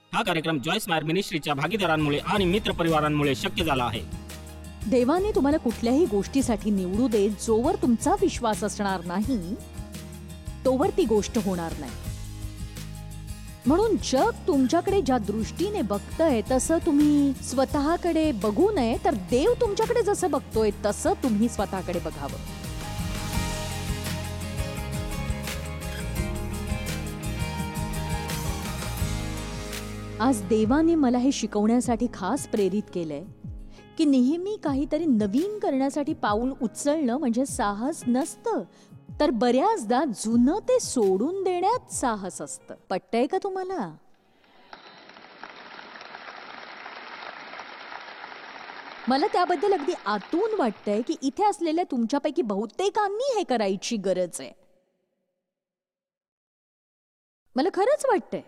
हा कार्यक्रम जॉयस मायर मिनिस्ट्रीच्या भागीदारांमुळे आणि मित्रपरिवारांमुळे शक्य झाला आहे. देवाने तुम्हाला कुठल्याही गोष्टीसाठी निवडू देत जोवर तुमचा विश्वास असणार नाही तोवर ती गोष्ट होणार नाही. म्हणून जग तुमच्याकडे ज्या दृष्टीने बघतंय तसं तुम्ही स्वतःकडे बघू नये, तर देव तुमच्याकडे जसं बघतोय तसं तुम्ही स्वतःकडे बघावं. आज देवाने मला हे शिकवण्यासाठी खास प्रेरित केलंय की नेहमी काहीतरी नवीन करण्यासाठी पाऊल उचलणं म्हणजे साहस नसतं, तर बऱ्याचदा जुनं ते सोडून देण्यात साहस असतं. पटतंय का तुम्हाला? मला त्याबद्दल अगदी आतून वाटतंय की इथे असलेल्या तुमच्यापैकी बहुतेकांनी हे करायची गरज आहे. मला खरंच वाटतंय.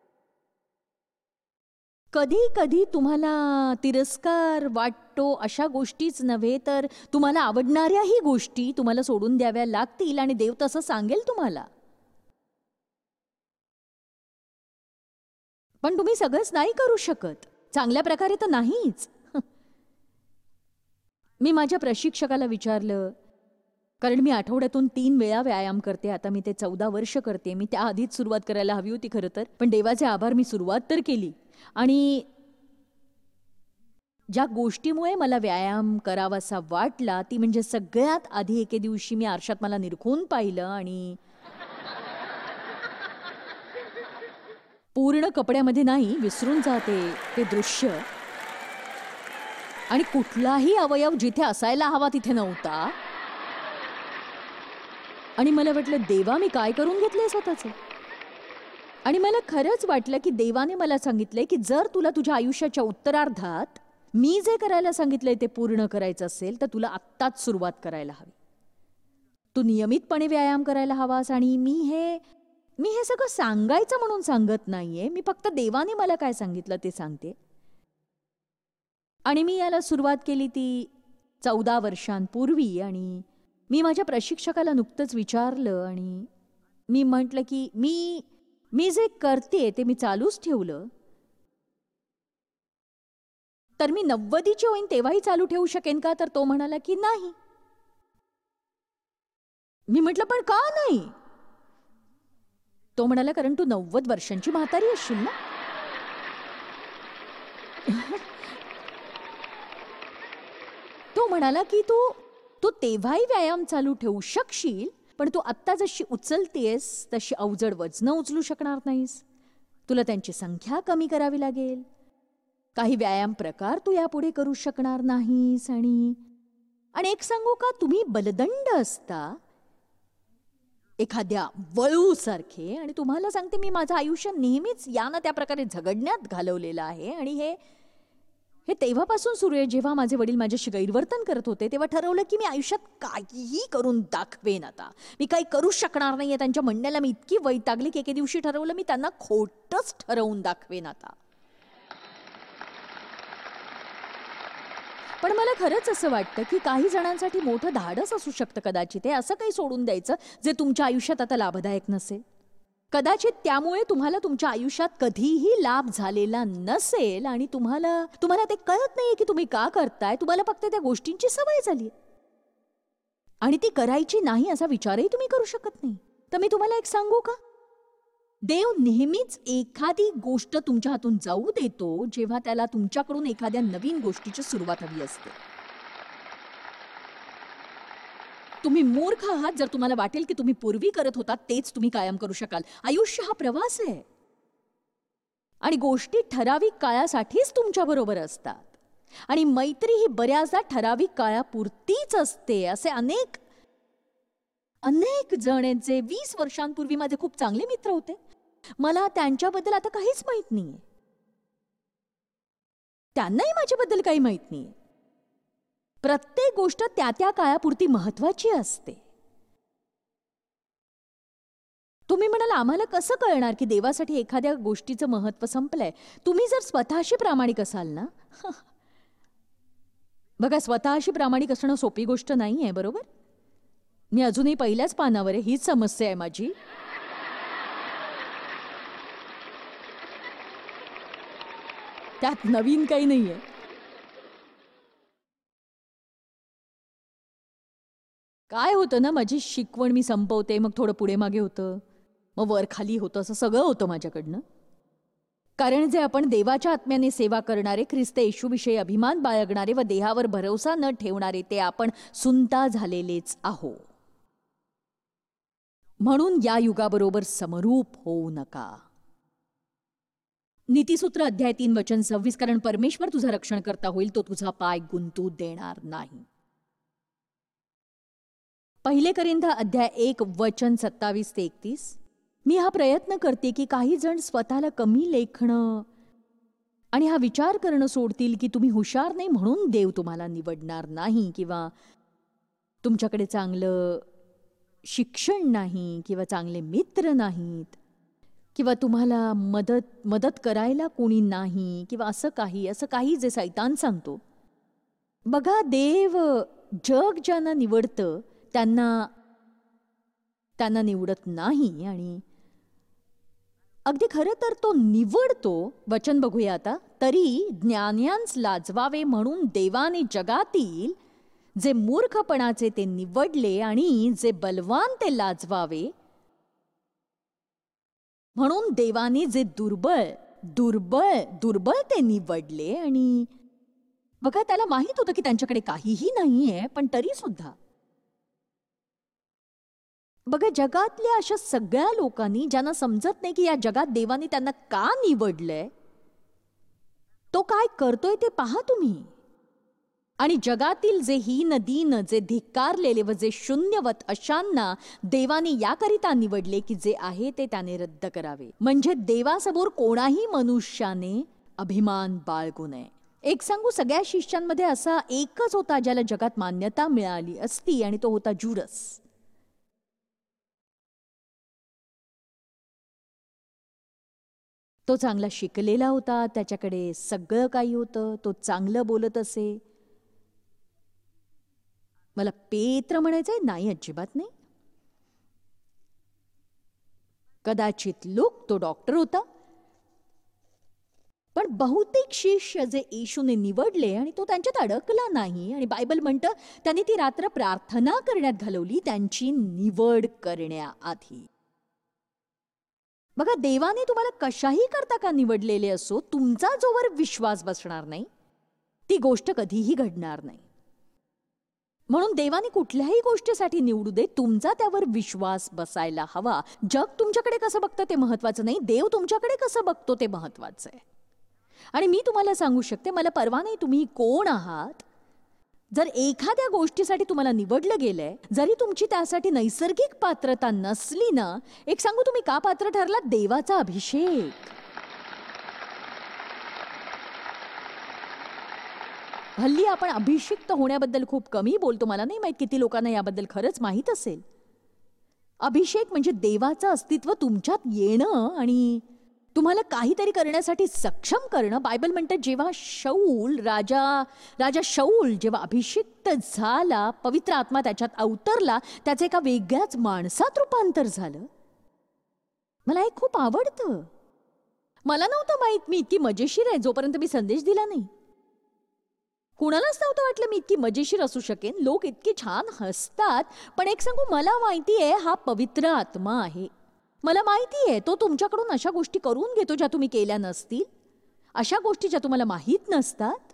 कधी कधी तुम्हाला तिरस्कार वाटतो अशा गोष्टीच नव्हे, तर तुम्हाला आवडणाऱ्याही गोष्टी तुम्हाला सोडून द्याव्या लागतील आणि देव तसं सांगेल तुम्हाला. पण तुम्ही सगळंच नाही करू शकत, चांगल्या प्रकारे तर नाहीच. मी माझ्या प्रशिक्षकाला विचारलं, कारण मी आठवड्यातून 3 वेळा व्यायाम करते. आता मी ते 14 वर्ष करते. मी त्याआधीच सुरुवात करायला हवी होती खरं तर, पण देवाचे आभार, मी सुरुवात तर केली. आणि ज्या गोष्टीमुळे मला व्यायाम करावासा वाटला ती म्हणजे सगळ्यात आधी एके दिवशी मी आरशात मला निरखून पाहिलं आणि पूर्ण कपड्यामध्ये नाही, विसरून जाते ते दृश्य, आणि कुठलाही अवयव जिथे असायला हवा तिथे नव्हता. आणि मला वाटलं, देवा मी काय करून घेतलंय स्वतःचं. आणि मला खरंच वाटलं की देवाने मला सांगितलंय की जर तुला तुझ्या आयुष्याच्या उत्तरार्धात मी जे करायला सांगितलंय ते पूर्ण करायचं असेल तर तुला आत्ताच सुरुवात करायला हवी. तू नियमितपणे व्यायाम करायला हवास. आणि मी हे सगळं सांगायचं म्हणून सांगत नाहीये, मी फक्त देवाने मला काय सांगितलं ते सांगते. आणि मी याला सुरुवात केली ती 14 वर्षांपूर्वी. आणि मी माझ्या प्रशिक्षकाला नुकतंच विचारलं आणि मी म्हटलं की मी जे करते ते मी चालूच ठेवलं तर मी 90ची होईन तेव्हाही चालू ठेवू शकेन का? तर तो म्हणाला की नाही. मी म्हटलं, पण का नाही? तो म्हणाला, कारण तू 90 वर्षांची म्हातारी असशील ना. तो म्हणाला की तू तेव्हाही व्यायाम चालू ठेवू शकशील, पण तू आत्ता जशी उचलतेस तशी अवजड वजनं उचलू शकणार नाहीस. तुला त्यांची संख्या कमी करावी लागेल. काही व्यायाम प्रकार तू यापुढे करू शकणार नाहीस. आणि एक सांगू का, तुम्ही बलदंड असता एखाद्या वळूसारखे. आणि तुम्हाला सांगते, मी माझं आयुष्य नेहमीच या ना त्या प्रकारे झगडण्यात घालवलेलं आहे. आणि हे तेव्हापासून सुरू आहे, जेव्हा माझे वडील माझ्याशी गैरवर्तन करत होते. तेव्हा ठरवलं की मी आयुष्यात काहीही करून दाखवेन. आता मी काही करू शकणार नाहीये. त्यांच्या म्हणण्याला मी इतकी वैतागली की एके दिवशी ठरवलं मी त्यांना खोटंच ठरवून दाखवेन आता. पण मला खरंच असं वाटतं की काही जणांसाठी मोठं धाडस असू शकतं कदाचित हे असं काही सोडून द्यायचं जे तुमच्या आयुष्यात आता लाभदायक नसेल. कदाचित त्यामुळे तुम्हाला तुमच्या आयुष्यात कधीही लाभ झालेला नसेल आणि तुम्हाला ते कळत नाहीये की तुम्ही का करताय. तुम्हाला फक्त त्या गोष्टींची सवय झाली आणि ती करायची नाही असा विचारही तुम्ही करू शकत नाही. तर मी तुम्हाला एक सांगू का, देव नेहमीच एखादी गोष्ट तुमच्या हातून जाऊ देतो जेव्हा त्याला तुमच्याकडून एखाद्या नवीन गोष्टीची सुरुवात हवी असते. तुम्ही मूर्ख आहात जर तुम्हाला वाटेल की तुम्ही पूर्वी करत होता तेच तुम्ही कायम करू शकाल. आयुष्य हा प्रवास आहे आणि गोष्टी ठराविक काळासाठीच तुमच्या बरोबर असतात. आणि मैत्री ही बऱ्याचदा ठराविक काळापुरतीच असते. असे अनेक जण आहेत जे 20 वर्षांपूर्वी माझे खूप चांगले मित्र होते. मला त्यांच्याबद्दल आता काहीच माहित नाहीये, त्यांनाही माझ्याबद्दल काही माहित नाहीये. प्रत्येक गोष्ट त्या काळापुरती महत्वाची असते. तुम्ही म्हणाल, आम्हाला कसं कळणार की देवासाठी एखाद्या गोष्टीचं महत्व संपलंय? तुम्ही जर स्वतःशी प्रामाणिक असाल ना. बघा, स्वतःशी प्रामाणिक असणं सोपी गोष्ट नाहीये, बरोबर? मी अजूनही पहिल्याच पानावर आहे, हीच समस्या आहे माझी. त्यात नवीन काही नाहीये. काय होतं ना, माझी शिकवण मी संपवते, मग थोडं पुढे मागे होतं, मग वर खाली होतं, असं सगळं होतं माझ्याकडनं. कारण जे आपण देवाच्या आत्म्याने सेवा करणारे, ख्रिस्त येशूविषयी अभिमान बाळगणारे व देहावर भरोसा न ठेवणारे, ते आपण सुंता झालेलेच आहो. म्हणून या युगाबरोबर समरूप होऊ नका. नीतिसूत्र अध्याय 3 वचन 26, कारण परमेश्वर तुझा रक्षणकर्ता होईल, तो तुझा पाय गुंतू देणार नाही. पहिले कोरिंथ अध्याय 1 वचन 27 ते 31. मी हा प्रयत्न करते की काही जण स्वतःला कमी लेखणं आणि हा विचार करणं सोडतील की तुम्ही हुशार नाही म्हणून देव तुम्हाला निवडणार नाही, किंवा तुमच्याकडे चांगलं शिक्षण नाही, किंवा चांगले मित्र नाहीत, किंवा तुम्हाला मदत करायला कोणी नाही, किंवा असं काही जे सैतान सांगतो. बघा, देव जग ज्यांना निवडतं त्यांना निवडत नाही. आणि अगदी खरं तर तो निवडतो. वचन बघूया आता. तरी ज्ञान्यांस लाजवावे म्हणून देवाने जगातील जे मूर्खपणाचे ते निवडले, आणि जे बलवान ते लाजवावे म्हणून देवाने जे दुर्बळ ते निवडले. आणि बघा, त्याला माहित होतं की त्यांच्याकडे काहीही नाहीये, पण तरी सुद्धा बघा, जगातल्या अशा सगळ्या लोकांनी ज्यांना समजत नाही की या जगात देवाने त्यांना का निवडलंय, तो काय करतोय ते पहा तुम्ही. आणि जगातील जे हीन दीन, जे धिक्कारलेले व जे शून्यवत, अशांना देवाने याकरिता निवडले की जे आहे ते त्याने रद्द करावे, म्हणजे देवासमोर कोणाही मनुष्याने अभिमान बाळगू नये. एक सांगू, सगळ्या शिष्यांमध्ये असा एकच होता ज्याला जगात मान्यता मिळाली असती, आणि तो होता जुडस. तो चांगला शिकलेला होता, त्याच्याकडे सगळं काही होतं, तो चांगलं बोलत असे. मला पेत्र म्हणायचंय नाही, अजिबात नाही. कदाचित लोक तो डॉक्टर होता, पण बहुतेक शिष्य जे येशूने निवडले आणि तो त्यांच्यात अडकला नाही. आणि बायबल म्हणतं त्यांनी ती रात्र प्रार्थना करण्यात घालवली त्यांची निवड करण्याआधी. बघा, देवाने तुम्हाला कशाही करता का निवडलेले असो, तुमचा जोवर विश्वास बसणार नाही ती गोष्ट कधीही घडणार नाही. म्हणून देवाने कुठल्याही गोष्टीसाठी निवडू दे, तुमचा त्यावर विश्वास बसायला हवा. जग तुमच्याकडे कसं बघतं ते महत्वाचं नाही, देव तुमच्याकडे कसं बघतो ते महत्वाचं आहे. आणि मी तुम्हाला सांगू शकते, मला परवा नाही तुम्ही कोण आहात. जर एखाद्या गोष्टीसाठी तुम्हाला निवडलं गेलंय, जरी तुमची त्यासाठी नैसर्गिक पात्रता नसली ना, एक सांगू तुम्ही का पात्र ठरलात? देवाचा अभिषेक. हल्ली आपण अभिषिक्त होण्याबद्दल खूप कमी बोलतो. मला नाही माहित किती लोकांना याबद्दल खरंच माहित असेल. अभिषेक म्हणजे देवाचं अस्तित्व तुमच्यात येणं आणि तुम्हाला काहीतरी करण्यासाठी सक्षम करणं. बायबल म्हणतं जेव्हा राजा शौल जेव्हा अभिषिक्त झाला, पवित्र आत्मा त्याच्यात अवतरला, त्याचं एका वेगळ्याच माणसात रूपांतर झालं. मला हे खूप आवडतं. मला नव्हतं माहित मी इतकी मजेशीर आहे जोपर्यंत मी संदेश दिला नाही. कुणालाच नव्हतं वाटलं मी इतकी मजेशीर असू शकेन. लोक इतके छान हसतात, पण एक सांगू, मला माहिती आहे हा पवित्र आत्मा आहे. मला माहिती आहे तो तुमच्याकडून अशा गोष्टी करून घेतो ज्या तुम्ही केल्या नसतील, अशा गोष्टी ज्या तुम्हाला माहीत नसतात.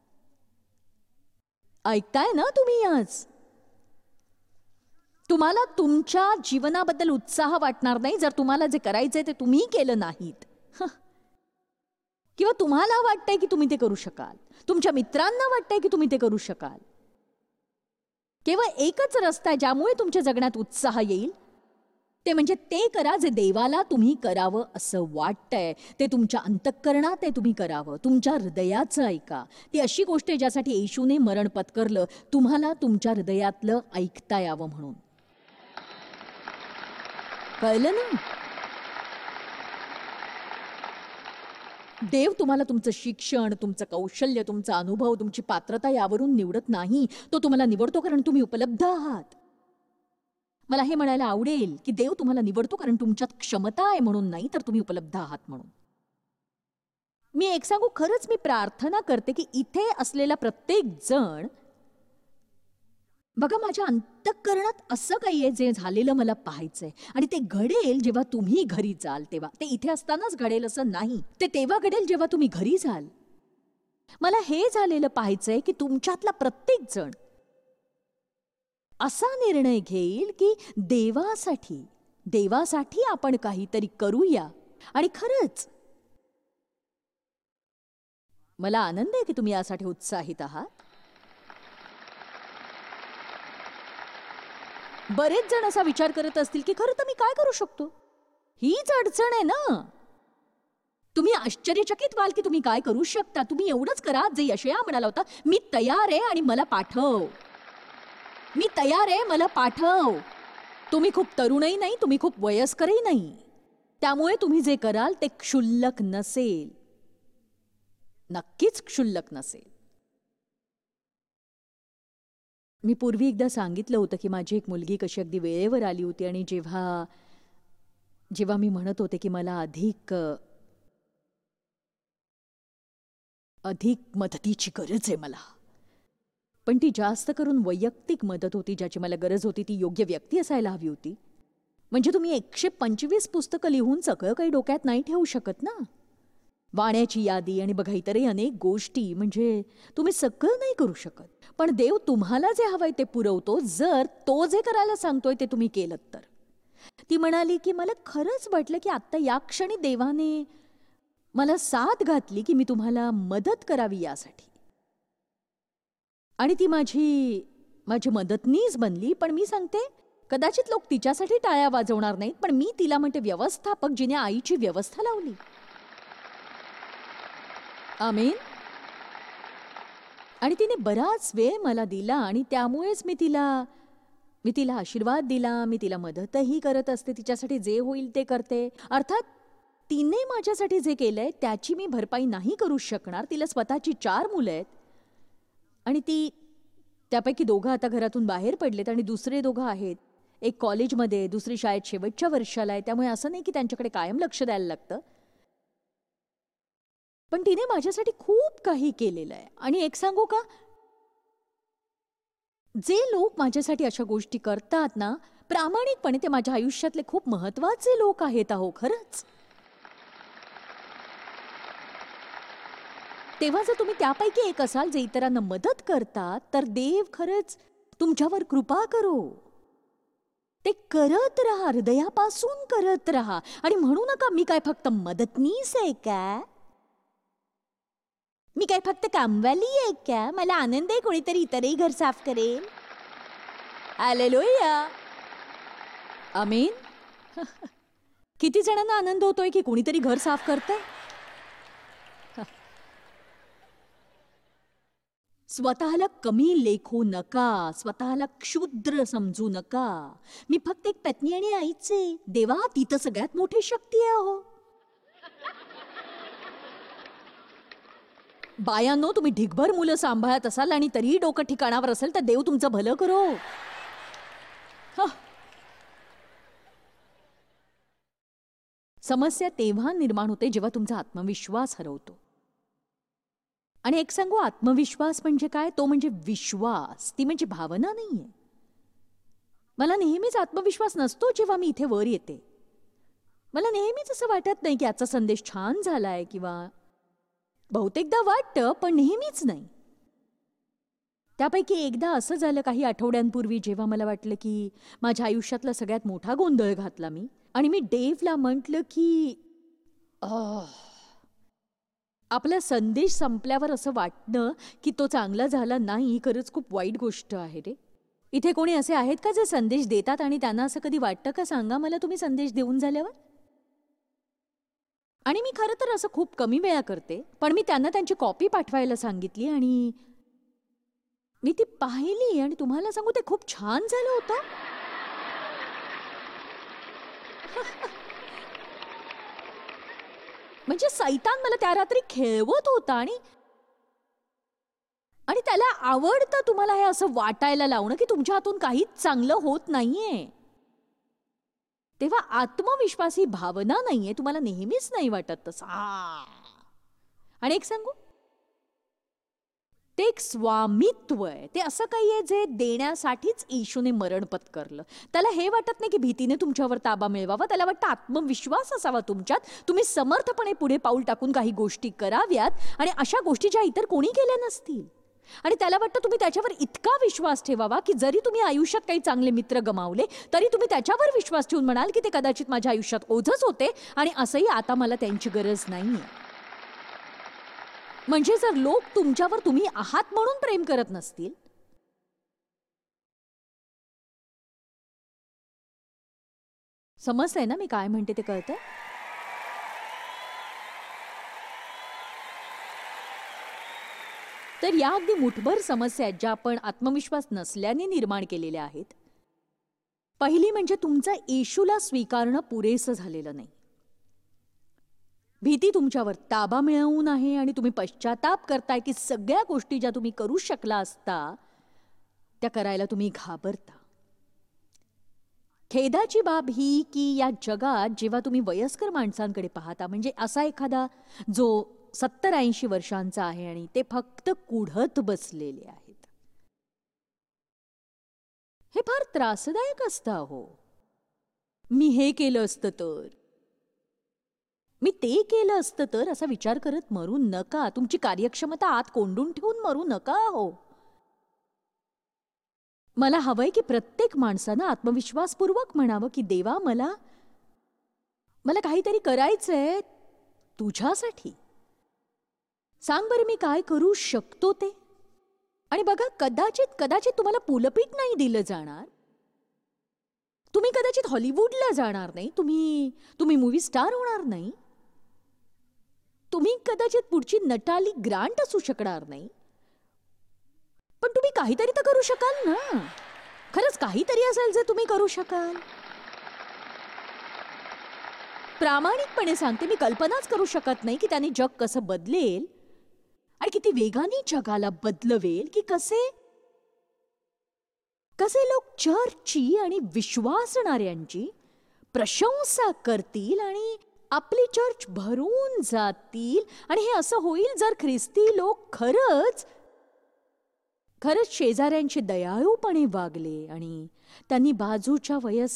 ऐकताय ना तुम्ही? आज तुम्हाला तुमच्या जीवनाबद्दल उत्साह वाटणार नाही जर तुम्हाला जे करायचंय ते तुम्ही केलं नाहीत. किंवा तुम्हाला वाटतंय की तुम्ही ते करू शकाल, तुमच्या मित्रांना वाटतंय की तुम्ही ते करू शकाल. केवळ एकच रस्ता आहे ज्यामुळे तुमच्या जगण्यात उत्साह येईल, ते म्हणजे ते करा जे देवाला तुम्ही करावं असं वाटतंय. ते तुमच्या अंतःकरणात आहे, तुम्ही करावं. तुमच्या हृदयाचं ऐका. ती अशी गोष्ट आहे ज्यासाठी येशूने मरण पत्करलं, तुम्हाला तुमच्या हृदयातलं ऐकता यावं म्हणून. कळलं ना? देव तुम्हाला तुमचं शिक्षण, तुमचं कौशल्य, तुमचा अनुभव, तुमची पात्रता यावरून निवडत नाही. तो तुम्हाला निवडतो कारण तुम्ही उपलब्ध आहात. मला हे म्हणायला आवडेल की देव तुम्हाला निवडतो कारण तुमच्यात क्षमता आहे म्हणून नाही, तर तुम्ही उपलब्ध आहात म्हणून. मी एक सांगू, खरंच मी प्रार्थना करते की इथे असलेला प्रत्येक जण, बघा माझ्या अंतःकरणात असं काही आहे जे झालेलं मला पाहायचंय आणि ते घडेल जेव्हा तुम्ही घरी जाल तेव्हा. ते इथे असतानाच घडेल असं नाही, ते तेव्हा घडेल जेव्हा तुम्ही घरी जाल. मला हे झालेलं पाहायचंय की तुमच्यातला प्रत्येक जण असा निर्णय घेईल की देवासाठी आपण काहीतरी करूया. आणि खरंच मला आनंद आहे की तुम्ही यासाठी उत्साहित आहात. बरेच जण असा विचार करत असतील की खरं तर मी काय करू शकतो, हीच अडचण आहे ना. तुम्ही आश्चर्यचकित व्हाल की तुम्ही काय करू शकता. तुम्ही एवढंच करा जे यशया म्हणाला होता, मी तयार आहे आणि मला पाठव. मी तयार आहे, मला पाठव. तुम्ही खूप तरुणही नाही, तुम्ही खूप वयस्करही नाही, त्यामुळे तुम्ही जे कराल ते क्षुल्लक नसेल, नक्कीच क्षुल्लक नसेल. मी पूर्वी एकदा सांगितलं होतं की माझी एक मुलगी कशी अगदी वेळेवर आली होती आणि जेव्हा मी म्हणत होते की मला अधिक मदतीची गरज आहे मला, पण ती जास्त करून वैयक्तिक मदत होती. ज्याची मला गरज होती ती योग्य व्यक्ती असायला हवी होती. म्हणजे तुम्ही 125 पुस्तकं लिहून सगळं काही डोक्यात नाही ठेवू शकत ना. वाण्याची यादी आणि बघा इतरही अनेक गोष्टी, म्हणजे तुम्ही सगळं नाही करू शकत. पण देव तुम्हाला जे हवंय ते पुरवतो, जर तो जे करायला सांगतोय ते तुम्ही केलं तर. ती म्हणाली की मला खरंच वाटलं की आत्ता या क्षणी देवाने मला साथ घातली की मी तुम्हाला मदत करावी यासाठी. आणि ती माझी मदतनीस बनली. पण मी सांगते, कदाचित लोक तिच्यासाठी टाळ्या वाजवणार नाहीत, पण मी तिला म्हणते व्यवस्थापक जिने आईची व्यवस्था लावली. आमीन. आणि तिने बराच वेळ मला दिला आणि त्यामुळेच मी तिला आशीर्वाद दिला. मी तिला मदतही करत असते, तिच्यासाठी जे होईल ते करते. अर्थात तिने माझ्यासाठी जे केलंय त्याची मी भरपाई नाही करू शकणार. तिला स्वतःची 4 मुलं आहेत आणि त्यापैकी 2 आता घरातून बाहेर पडलेत आणि दुसरे 2 आहेत. एक कॉलेजमध्ये, दुसरी शाळेत शेवटच्या वर्षाला आहे. त्यामुळे असं नाही की त्यांच्याकडे कायम लक्ष द्यायला लागतं. पण तिने माझ्यासाठी खूप काही केलेलं आहे. आणि एक सांगू का, जे लोक माझ्यासाठी अशा गोष्टी करतात ना, प्रामाणिकपणे ते माझ्या आयुष्यातले खूप महत्वाचे लोक आहेत. अहो खरंच. तेव्हा जर तुम्ही त्यापैकी एक असाल जे इतरांना मदत करतात, तर देव खरंच तुमच्यावर कृपा करो. ते करत राहा, हृदयापासून करत राहा. आणि म्हणू नका मी काय फक्त मदतनीस आहे का, मी काय फक्त कामवाली आहे का, मला आनंद आहे कोणीतरी इतरही घर साफ करेल. हालेलुया. आमीन. किती जणांना आनंद होतोय की कोणीतरी घर साफ करतंय. स्वतःला कमी लेखू नका, स्वतःला क्षुद्र समजू नका. मी फक्त एक पत्नी आणि आईच आहे. देवा, ती तर सगळ्यात मोठी शक्ती आहे. अहो बायांनो, तुम्ही ढिगभर मुलं सांभाळत असाल आणि तरीही डोकं ठिकाणावर असेल तर देव तुमचं भलं करो. समस्या तेव्हा निर्माण होते जेव्हा तुमचा आत्मविश्वास हरवतो. आणि एक सांगू, आत्मविश्वास म्हणजे काय, तो म्हणजे विश्वास, ती म्हणजे भावना नाहीये. मला नेहमीच आत्मविश्वास नसतो जेव्हा मी इथे वर येते. मला नेहमीच असं वाटत नाही की आजचा संदेश छान झालाय, किंवा बहुतेकदा वाटतं पण नेहमीच नाही. त्यापैकी एकदा असं झालं काही आठवड्यांपूर्वी, जेव्हा मला वाटलं की माझ्या आयुष्यातला सगळ्यात मोठा गोंधळ घातला मी. आणि मी डेव्हला म्हटलं की आपला संदेश संपल्यावर असं वाटणं की तो चांगला झाला नाही, ही खरंच खूप वाईट गोष्ट आहे रे. इथे कोणी असे आहेत का जे संदेश देतात आणि त्यांना असं कधी वाटतं का, सांगा मला तुम्ही संदेश देऊन झाल्यावर. आणि मी खरं तर असं खूप कमी वेळा करते, पण मी त्यांना त्यांची कॉपी पाठवायला सांगितली आणि मी ती पाहिली आणि तुम्हाला सांगू ते खूप छान झालं होतं. म्हणजे सैतान मला त्या रात्री खेळवत होता आणि त्याला आवडतं तुम्हाला हे असं वाटायला लावणं की तुमच्या हातून काहीच चांगलं होत नाहीये. तेव्हा आत्मविश्वास ही भावना नाहीये, तुम्हाला नेहमीच नाही वाटत तसा. आणि एक सांगू, ते एक स्वामित्व आहे. ते असं काही आहे जे देण्यासाठीच येशूने मरण पत्करलं. त्याला हे वाटत नाही की भीतीने तुमच्यावर ताबा मिळवावा. त्याला वाटतं आत्मविश्वास असावा तुमच्यात, तुम्ही समर्थपणे पुढे पाऊल टाकून काही गोष्टी कराव्यात आणि अशा गोष्टी ज्या इतर कोणी केल्या नसतील. आणि त्याला वाटतं तुम्ही त्याच्यावर इतका विश्वास ठेवावा की जरी तुम्ही आयुष्यात काही चांगले मित्र गमावले तरी तुम्ही त्याच्यावर विश्वास ठेवून म्हणाल की ते कदाचित माझ्या आयुष्यात ओझच होते आणि असंही आता मला त्यांची गरज नाहीये. म्हणजे जर लोक तुमच्यावर तुम्ही आहात म्हणून प्रेम करत नसतील, समजतंय ना मी काय म्हणते ते कळतंय? तर या अगदी मुठभर समस्या आहेत ज्या आपण आत्मविश्वास नसल्याने निर्माण केलेल्या आहेत. पहिली म्हणजे तुमचं येशूला स्वीकारणं पुरेसं झालेलं नाही. भीती तुमच्यावर ताबा मिळवून आहे आणि तुम्ही पश्चाताप करताय की सगळ्या गोष्टी ज्या तुम्ही करू शकला असता त्या करायला तुम्ही घाबरता. खेदाची बाब ही की या जगात जेव्हा तुम्ही वयस्कर माणसांकडे पाहता, म्हणजे असा एखादा जो 70-80 वर्षांचा आहे आणि ते फक्त कुढत बसलेले आहेत, हे फार त्रासदायक असतं. हो, मी हे केलं असतं तर, मी ते केलं असतं तर, असा विचार करत मरू नका. तुमची कार्यक्षमता आत कोंडून ठेवून मरू नका. हो, मला हवंय की प्रत्येक माणसानं आत्मविश्वासपूर्वक म्हणावं की देवा, मला मला काहीतरी करायचंय तुझ्यासाठी. सांग बरं मी काय करू शकतो ते. आणि बघा, कदाचित कदाचित तुम्हाला पुलपीठ नाही दिलं जाणार, तुम्ही कदाचित हॉलिवूडला जाणार नाही, तुम्ही मूव्ही स्टार होणार नाही, तुम्ही कदाचित पुढची नटाली ग्रांट असू शकणार नाही, पण तुम्ही काहीतरी तर करू शकाल ना. खरंच काहीतरी असेल जे तुम्ही करू शकाल. प्रामाणिकपणे सांगते, मी कल्पनाच करू शकत नाही की त्याने जग कसं बदलेल आणि किती वेगाने जगाला बदलवेल, की कसे कसे लोक चर्चची आणि विश्वासणाऱ्यांची प्रशंसा करतील आणि आपली चर्च भरून जातील. आणि हे असं होईल जर ख्रिस्ती लोक खरंच खरंच शेजाऱ्यांशी दयाळूपणे वागले आणि त्यांनी बाजूच्या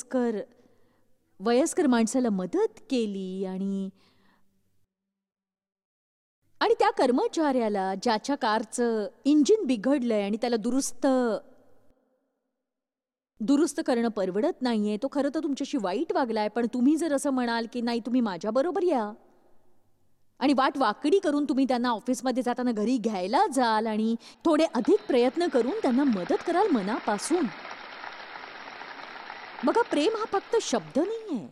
वयस्कर माणसाला मदत केली आणि आणि त्या कर्मचाऱ्याला ज्याच्या कारचं इंजिन बिघडलंय आणि त्याला दुरुस्त करणं परवडत नाहीये, तो खरं तर तुमच्याशी वाईट वागलाय, पण तुम्ही जर असं म्हणाल की नाही, तुम्ही माझ्याबरोबर या आणि वाट वाकडी करून तुम्ही त्यांना ऑफिसमध्ये जाताना घरी घ्यायला जाल आणि थोडे अधिक प्रयत्न करून त्यांना मदत कराल मनापासून. बघा, प्रेम हा फक्त शब्द नाहीये.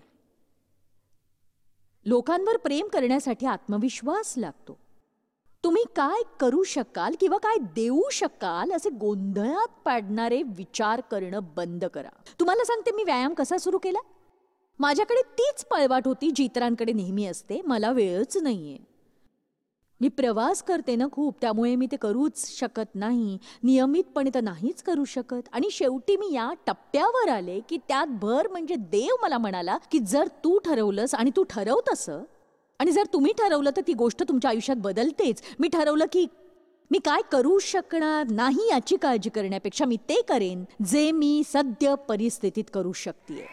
लोकांवर प्रेम करण्यासाठी आत्मविश्वास लागतो. तुम्ही काय करू शकाल किंवा काय देऊ शकाल असे गोंधळात पाडणारे विचार करणं बंद करा. तुम्हाला सांगते, मी व्यायाम कसा सुरू केला. माझ्याकडे तीच पळवाट होती जी इतरांकडे नेहमी असते. मला वेळच नाहीये. मी प्रवास करते ना खूप, त्यामुळे मी ते करूच शकत नाही. नियमितपणे तर नाहीच करू शकत. आणि शेवटी मी या टप्प्यावर आले की त्यात भर म्हणजे देव मला म्हणाला की जर तू ठरवलंस आणि तू ठरव तसं, आणि जर तुम्ही ठरवलं तर ती गोष्ट तुमच्या आयुष्यात बदलतेच. मी ठरवलं की मी काय करू शकणार नाही याची काळजी करण्यापेक्षा मी ते करेन जे मी सद्य परिस्थितीत करू शकते.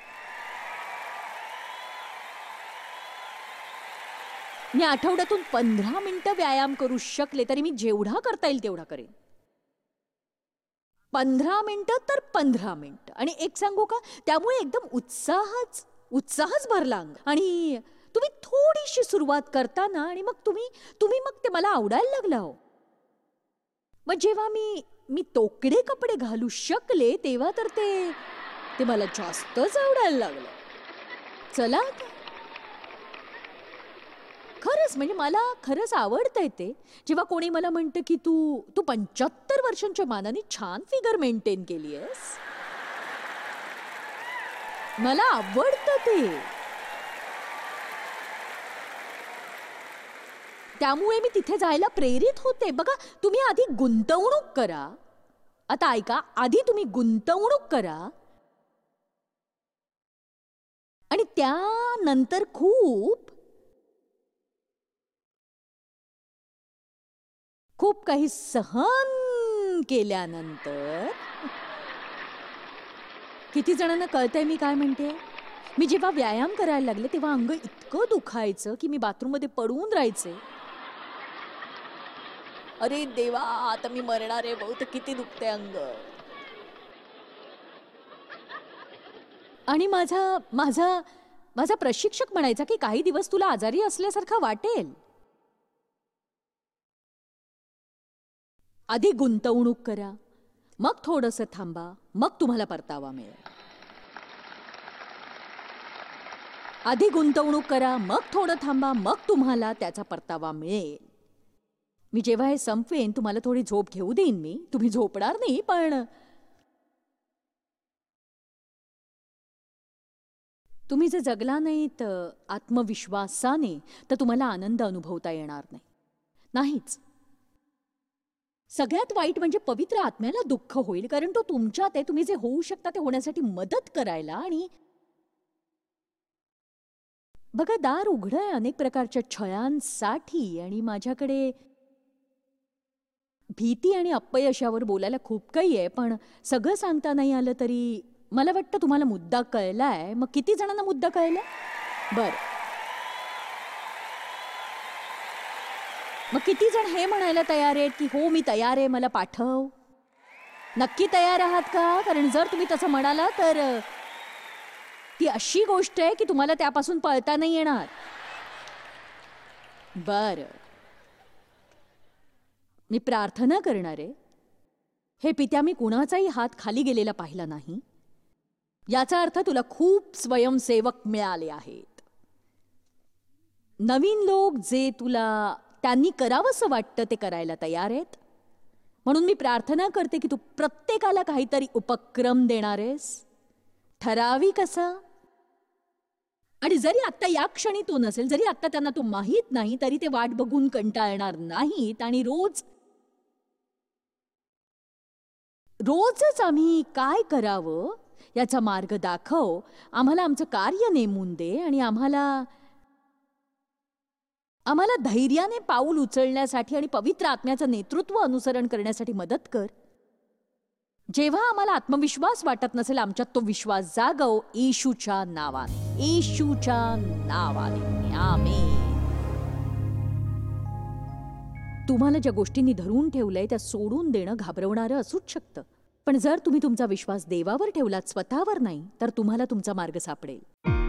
मी आठवड्यातून 15 मिनिटं व्यायाम करू शकले तरी मी जेवढा करता येईल तेवढा करेन. 15 मिनिटं तर 15 मिनिटं. आणि एक सांगू का, त्यामुळे एकदम उत्साहच भरला अंग. आणि तुम्ही थोडीशी सुरुवात करता ना आणि मग तुम्ही मग ते मला आवडायला लागलं. हो, मग जेव्हा मी तोकडे कपडे घालू शकले तेव्हा तर ते मला जास्तच आवडायला लागलं. चला आता, खरंच म्हणजे मला खरंच आवडतंय ते जेव्हा कोणी मला म्हणतं की तू 75 वर्षांच्या मानाने छान फिगर मेंटेन केली आहेस. मला आवडतं ते. त्यामुळे मी तिथे जायला प्रेरित होते. बघा, तुम्ही आधी गुंतवणूक करा. आता ऐका, आधी तुम्ही गुंतवणूक करा आणि त्यानंतर खूप खूप काही सहन केल्यानंतर किती जणांना कळतंय मी काय म्हणते? मी जेव्हा व्यायाम करायला लागले तेव्हा अंग इतकं दुखायचं की मी बाथरूममध्ये पडून राहायचे. अरे देवा, आता मी मरणार आहे, बहुतेक किती दुखते अंग. आणि माझा माझा माझा प्रशिक्षक म्हणायचा की काही दिवस तुला आजारी असल्यासारखं वाटेल. आधी गुंतवणूक करा, मग थोडंसं थांबा, मग तुम्हाला परतावा मिळेल. आधी गुंतवणूक करा, मग थोडं थांबा, मग तुम्हाला त्याचा परतावा मिळेल. मी जेव्हा हे संपवेन तुम्हाला थोडी झोप घेऊ देईन मी. तुम्ही झोपणार नाही, पण तुम्ही जर जगला नाहीत आत्मविश्वासाने तर तुम्हाला आनंद अनुभवता येणार नाही. नाहीच. सगळ्यात वाईट म्हणजे पवित्र आत्म्याला दुःख होईल, कारण तो तुमच्यात आहे. तुम्ही जे होऊ शकता ते होण्यासाठी मदत करायला. आणि बघा, दार उघडं आहे अनेक प्रकारच्या छळांसाठी. आणि माझ्याकडे भीती आणि अपयशावर बोलायला खूप काही आहे, पण सगळं सांगता नाही आलं तरी मला वाटतं तुम्हाला मुद्दा कळलाय. मग किती जणांना मुद्दा कळलाय? बरं, मग किती जण हे म्हणायला तयार आहेत की हो मी तयार आहे, मला पाठव? नक्की तयार आहात का? कारण जर तुम्ही तसं म्हणाला तर ती अशी गोष्ट आहे की तुम्हाला त्यापासून पळता नाही येणार. बरं, मी प्रार्थना करणार आहे. हे पित्या, मी कुणाचाही हात खाली गेलेला पाहिला नाही. याचा अर्थ तुला खूप स्वयंसेवक मिळाले आहेत. नवीन लोक जे तुला त्यांनी करावंसं वाटतं ते करायला तयार आहेत. म्हणून मी प्रार्थना करते की तू प्रत्येकाला काहीतरी उपक्रम देणार आहेस, ठराविक असा. आणि जरी आत्ता या क्षणी तो नसेल, जरी आत्ता त्यांना तो माहीत नाही, तरी ते वाट बघून कंटाळणार नाहीत. आणि रोजच आम्ही काय करावं याचा मार्ग दाखव. आम्हाला आमचं कार्य नेमून दे आणि आम्हाला धैर्याने पाऊल उचलण्यासाठी आणि पवित्र आत्म्याचं नेतृत्व अनुसरण करण्यासाठी मदत कर. जेव्हा आम्हाला आत्मविश्वास वाटत नसेल, आमच्यात तो विश्वास जागव. येशूच्या नावाने, येशूच्या नावाने, आमेन. तुम्हाला ज्या गोष्टींनी धरून ठेवलंय त्या सोडून देणं घाबरवणारं असूच शकतं. पण जर तुम्ही तुमचा विश्वास देवावर ठेवलात, स्वतःवर नाही, तर तुम्हाला तुमचा मार्ग सापडेल.